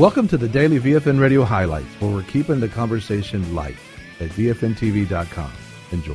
Welcome to the Daily VFN Radio Highlights, where we're keeping the conversation light at VFNTV.com. Enjoy.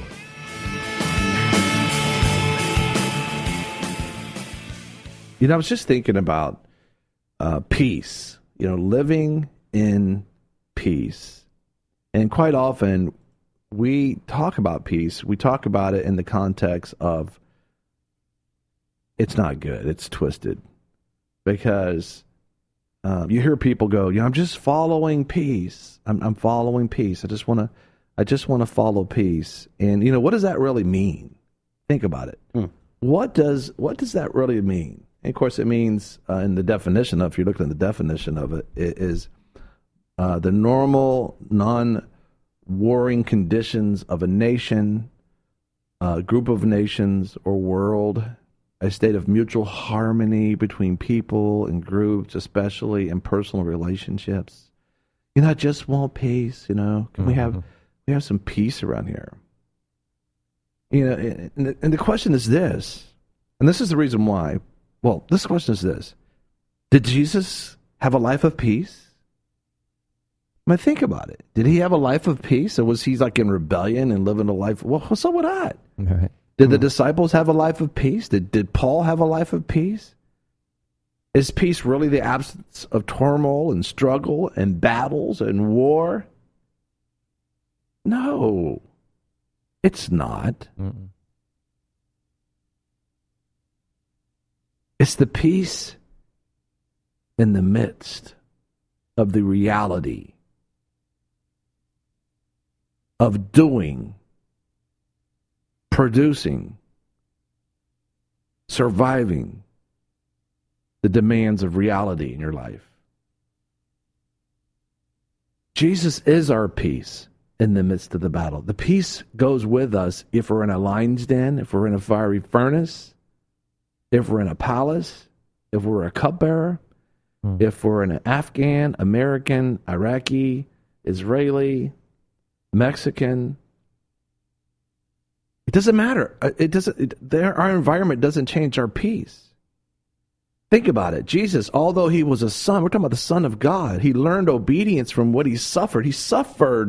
You know, I was just thinking about peace, living in peace. And quite often, we talk about peace. We talk about it in the context of it's not good, it's twisted. Because you hear people go, I'm just following peace. I'm following peace. I just want to follow peace. And what does that really mean? Think about it. What does that really mean? And of course, it means in the definition of, if you're looking at the definition of it, it is the normal, non-warring conditions of a nation, a group of nations, or world. A state of mutual harmony between people and groups, especially in personal relationships. I just want peace. Can we have some peace around here? And the question is this, and this is the reason why. Well, this question is this: did Jesus have a life of peace? Think about it. Did he have a life of peace, or was he like in rebellion and living a life? Well, so would I. Right. Did the disciples have a life of peace? Did Paul have a life of peace? Is peace really the absence of turmoil and struggle and battles and war? No, it's not. Mm-mm. It's the peace in the midst of the reality of doing, producing, surviving the demands of reality in your life. Jesus is our peace in the midst of the battle. The peace goes with us if we're in a lion's den, if we're in a fiery furnace, if we're in a palace, if we're a cupbearer, if we're an Afghan, American, Iraqi, Israeli, Mexican. It doesn't matter. Our environment doesn't change our peace. Think about it. Jesus, although he was a son, we're talking about the Son of God. He learned obedience from what he suffered. He suffered.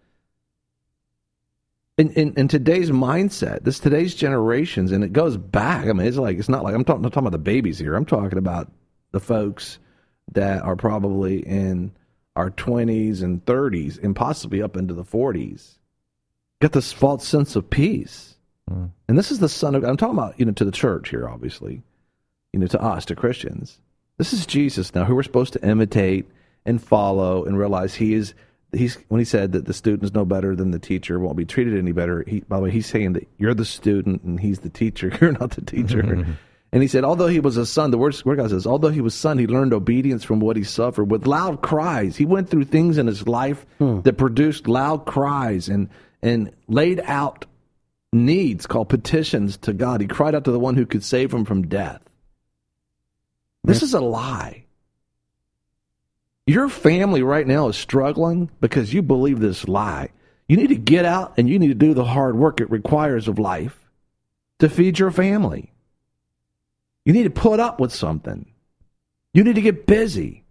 In today's mindset, today's generations, and it goes back. It's not like I'm not talking about the babies here. I'm talking about the folks that are probably in our 20s and 30s and possibly up into the 40s. Got this false sense of peace. And this is the Son of God. I'm talking about, to the church here, obviously, to us, to Christians. This is Jesus now, who we're supposed to imitate and follow and realize he's when he said that the student is no better than the teacher, won't be treated any better. By the way, he's saying that you're the student and he's the teacher. You're not the teacher. And he said, although he was a son, the word God says, although he was son, he learned obedience from what he suffered with loud cries. He went through things in his life that produced loud cries and laid out needs called petitions to God. He cried out to the one who could save him from death. This is a lie. Your family right now is struggling because you believe this lie. You need to get out and you need to do the hard work it requires of life to feed your family. You need to put up with something. You need to get busy.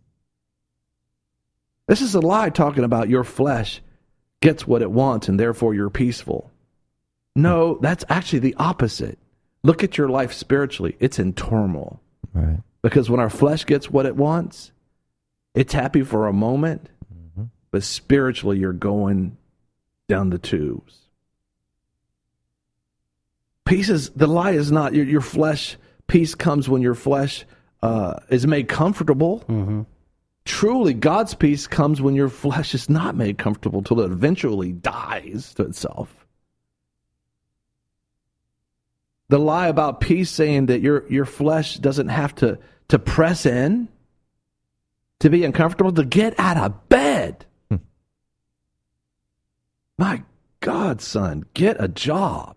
This is a lie talking about your flesh gets what it wants and therefore you're peaceful. No, that's actually the opposite. Look at your life spiritually. It's in turmoil. Right. Because when our flesh gets what it wants, it's happy for a moment, but spiritually you're going down the tubes. The lie is not your flesh. Peace comes when your flesh is made comfortable. Truly, God's peace comes when your flesh is not made comfortable till it eventually dies to itself. The lie about peace saying that your flesh doesn't have to press in to be uncomfortable, to get out of bed. My God, son, get a job.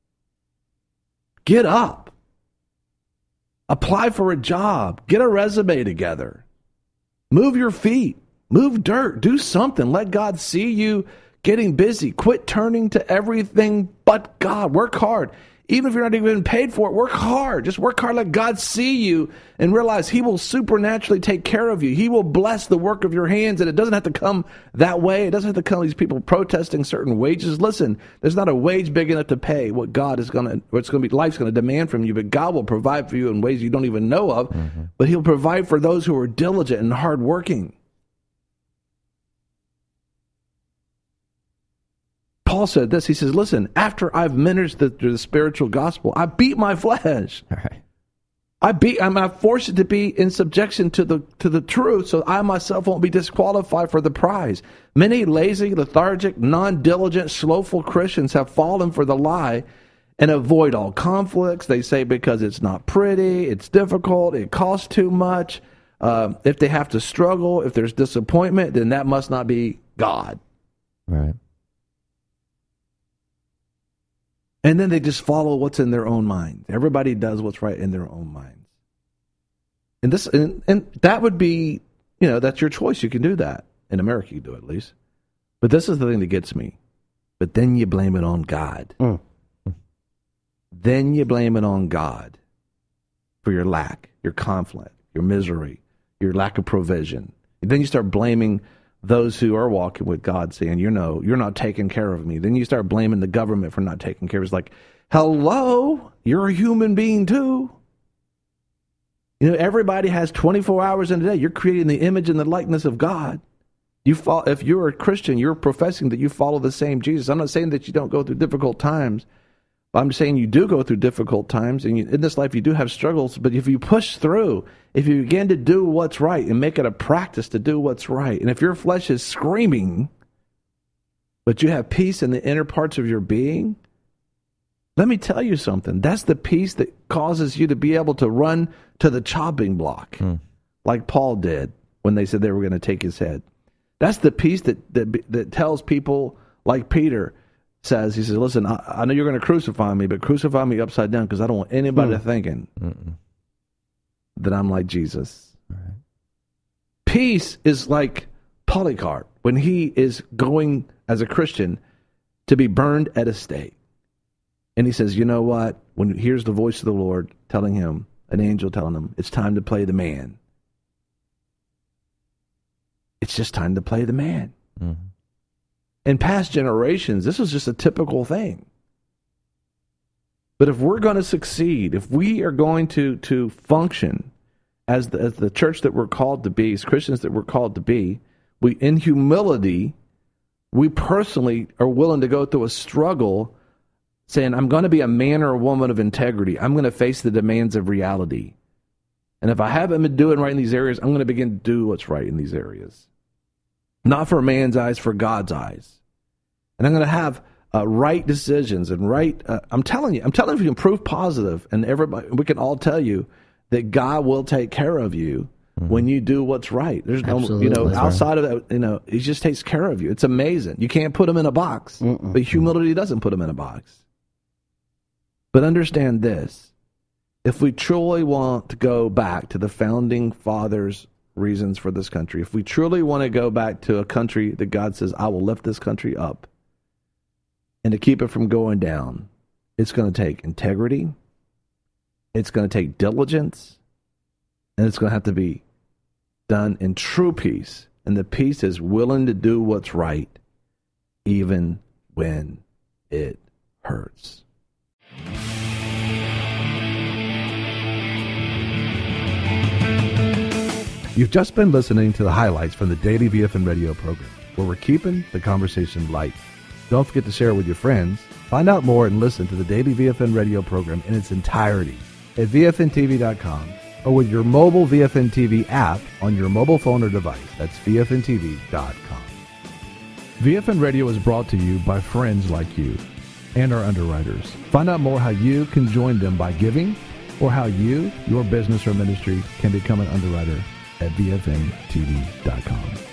Get up. Apply for a job. Get a resume together. Move your feet. Move dirt. Do something. Let God see you getting busy. Quit turning to everything but God. Work hard. Even if you're not even paid for it, work hard. Just work hard. Let God see you and realize he will supernaturally take care of you. He will bless the work of your hands, and it doesn't have to come that way. It doesn't have to come these people protesting certain wages. Listen, there's not a wage big enough to pay what God is going to, what's going to be, life's going to demand from you, but God will provide for you in ways you don't even know of, but he'll provide for those who are diligent and hardworking. Paul said this. He says, listen, after I've ministered the spiritual gospel, I beat my flesh. All right. I force it to be in subjection to the truth, so I myself won't be disqualified for the prize. Many lazy, lethargic, non-diligent, slothful Christians have fallen for the lie and avoid all conflicts. They say because it's not pretty, it's difficult, it costs too much. If they have to struggle, if there's disappointment, then that must not be God. Right. And then they just follow what's in their own mind. Everybody does what's right in their own minds. And that would be, that's your choice. You can do that. In America, you can do it at least. But this is the thing that gets me. But then you blame it on God. Then you blame it on God for your lack, your conflict, your misery, your lack of provision. And then you start blaming those who are walking with God, saying, you're not taking care of me. Then you start blaming the government for not taking care of you. It's like, hello, you're a human being too. Everybody has 24 hours in a day. You're creating the image and the likeness of God. If you're a Christian, you're professing that you follow the same Jesus. I'm not saying that you don't go through difficult times. I'm saying you do go through difficult times, and in this life you do have struggles, but if you push through, if you begin to do what's right and make it a practice to do what's right, and if your flesh is screaming, but you have peace in the inner parts of your being, let me tell you something. That's the peace that causes you to be able to run to the chopping block, like Paul did when they said they were going to take his head. That's the peace that tells people like Peter, he says, listen, I know you're going to crucify me, but crucify me upside down because I don't want anybody thinking that I'm like Jesus. Right. Peace is like Polycarp when he is going as a Christian to be burned at a stake. And he says, you know what? When he hears the voice of the Lord telling him, an angel telling him, it's time to play the man. It's just time to play the man. In past generations, this was just a typical thing. But if we're going to succeed, if we are going to function as the church that we're called to be, as Christians that we're called to be, we, in humility, we personally are willing to go through a struggle saying, I'm going to be a man or a woman of integrity. I'm going to face the demands of reality. And if I haven't been doing right in these areas, I'm going to begin to do what's right in these areas. Not for man's eyes, for God's eyes. And I'm going to have right decisions and right. I'm telling you, if you can prove positive, and everybody, we can all tell you that God will take care of you when you do what's right. There's no, outside of that, He just takes care of you. It's amazing. You can't put him in a box, but humility doesn't put him in a box. But understand this: if we truly want to go back to the founding fathers' reasons for this country, if we truly want to go back to a country that God says, I will lift this country up, and to keep it from going down, it's going to take integrity, it's going to take diligence, and it's going to have to be done in true peace. And the peace is willing to do what's right, even when it hurts. You've just been listening to the highlights from the Daily VFN radio program, where we're keeping the conversation light. Don't forget to share it with your friends. Find out more and listen to the Daily VFN radio program in its entirety at VFNTV.com or with your mobile VFN TV app on your mobile phone or device. That's VFNTV.com. VFN Radio is brought to you by friends like you and our underwriters. Find out more how you can join them by giving, or how you, your business or ministry, can become an underwriter at VFNTV.com.